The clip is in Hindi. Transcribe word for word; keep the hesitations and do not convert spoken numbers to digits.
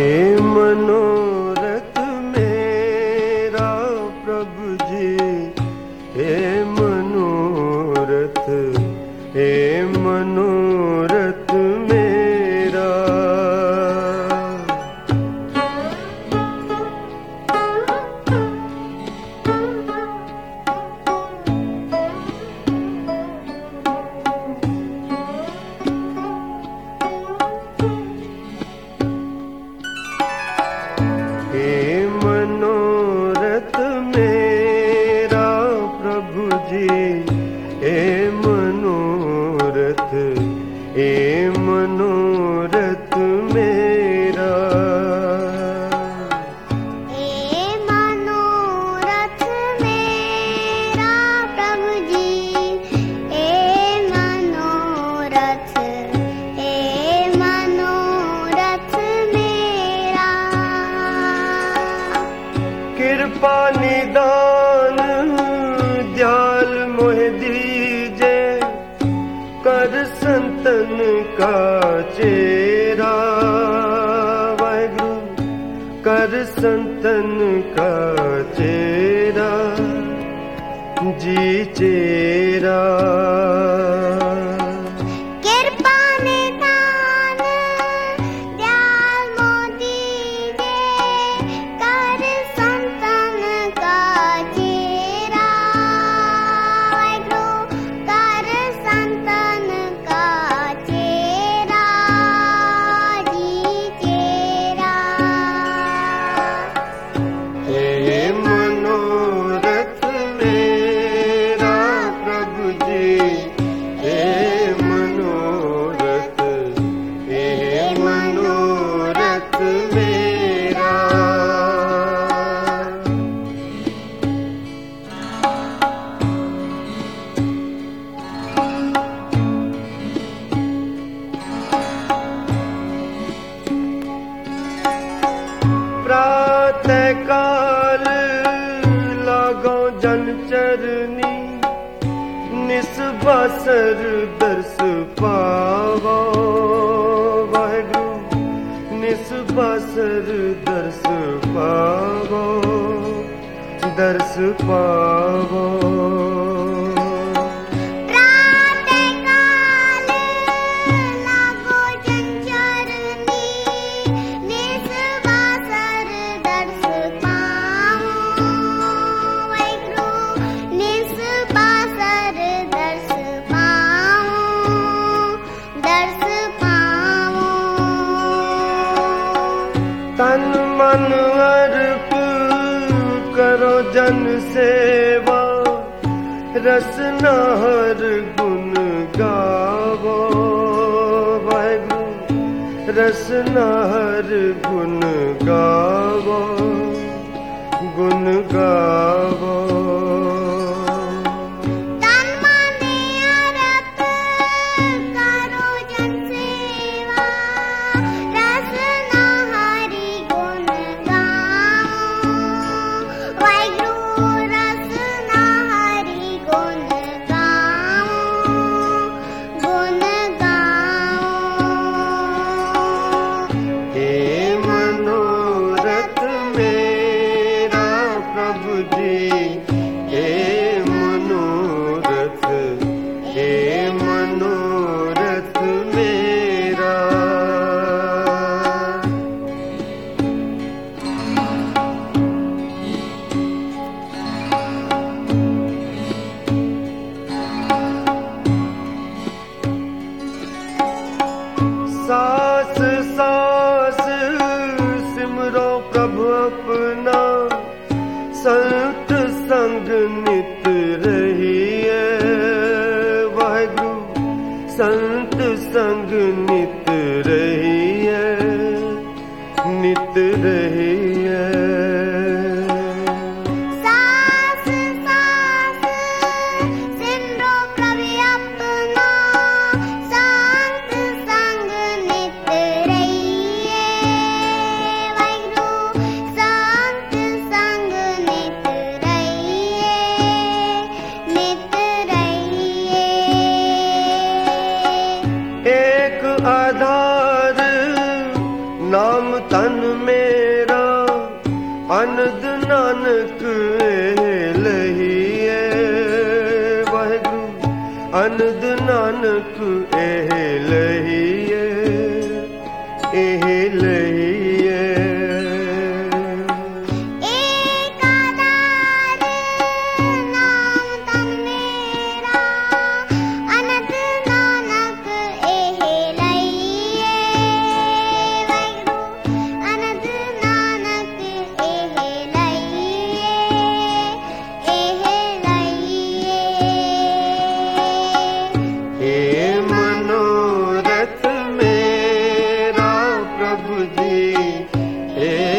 मनोरथ मेरा प्रभु जी, हे मनोरथ, हे मनोरथ मेरा। हे मनोरथ मेरा, हे मनोरथ मेरा प्रभु जी, हे मनोरथ, हे मनोरथ मेरा। कृपा निदान दयाल मोह दीजे, कर संतन का चेरा। वाहिगुरु कर संतन का चेरा, जी चेरा। कृपा निदान दयाल मोह दीजे, कर संतन का चेरा। वाहिगुरु कर संतन का चेरा, जी चेरा। हे मनोरथ मेरा प्रभु जी, हे मनोरथ, हे मनोरथ मेरा। प्रातः काल लागो जन चरनी, निस्बासर दर्श पावो। वाहिगुरु निस्बासर दर्श पावो, दर्श पावो। तन मन अर्प करो जन सेवा, रसना हर गुण गावो। वाहिगुरु रसना हर गुण गावो, गुण गावो। सास सास सिमरो प्रभु अपना, संत संग नित रहिए। वाहिगुरु संत संग नित रहिए, नित रहिए। आधार नाम तन मेरा अनंद नानक एह लहिए वाहिगुरु अनंद नानक एह लहिए एह लहिए ए